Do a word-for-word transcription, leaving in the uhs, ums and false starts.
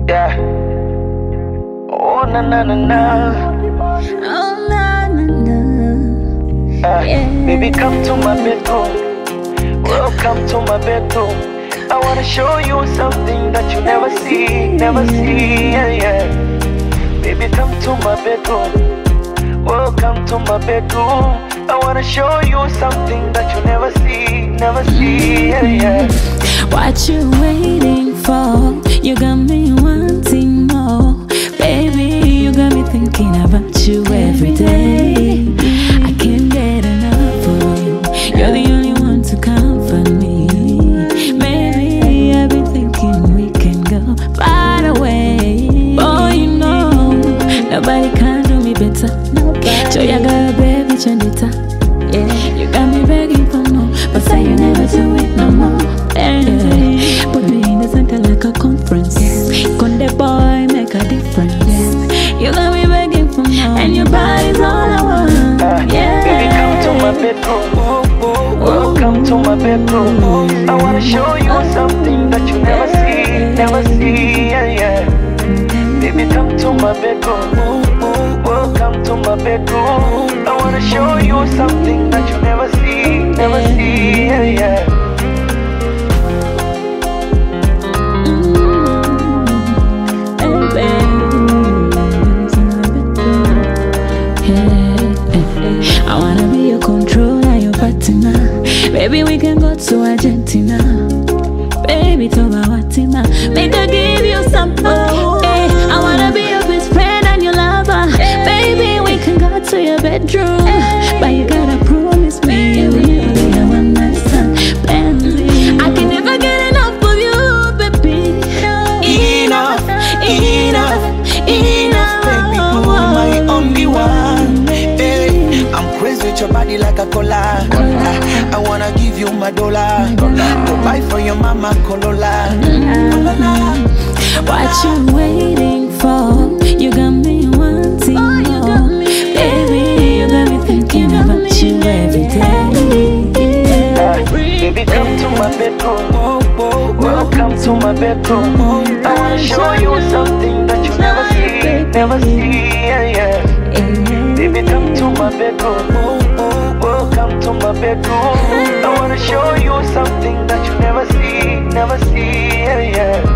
Yeah. Oh na na na na. Oh na na na. Uh, Yeah. Baby, come to my bedroom. Welcome to my bedroom. I wanna show you something that you never see, never see. Yeah, yeah. Baby, come to my bedroom. Welcome to my bedroom. I wanna show you something that you never see, never see. Yeah, yeah. What you waiting for? You got me wanting more. Baby, you got me thinking about you every day. I can't get enough of you. You're the only one to comfort me. Maybe I've been thinking we can go far away. Oh, you know, nobody can do me better. So you got a baby, Chandita. Yeah, you got me begging for more, but say you never do it no more. Yeah. Put me in the center like a conference. Yeah. Conde boy, make a difference. Yeah. You got me begging for more, and your body's all I want. Uh, Yeah. Baby, come to my bedroom. Welcome to my bedroom. I wanna show you something that you never see, never see. Yeah, yeah. Baby, come to my bedroom. Welcome to my bedroom. I wanna show you something that you never see, never see. Yeah, yeah. I wanna be your controller, your partner. Baby, we can go to Argentina. Baby, Toba Watima. Make I give you some more. Hey, I wanna be your best friend and your lover. Baby, we can go to your bedroom. But you gotta promise me you will be a one night stand. Bentley. I can never get enough of you, baby. Enough, enough, enough, baby, you are my only one. Hey, I'm crazy with your body like a cola. I, I wanna give you my dollar. Go buy for your mama Corolla. What you waiting for? You got me wanting more. Baby, you got me thinking about you every day. Uh, baby, come to my bedroom. Welcome to my bedroom. I wanna show you something that you never see, never see. Yeah, yeah. Baby, come to my bedroom. Welcome to my bedroom. I wanna show you something that you never see, never see. Yeah, yeah.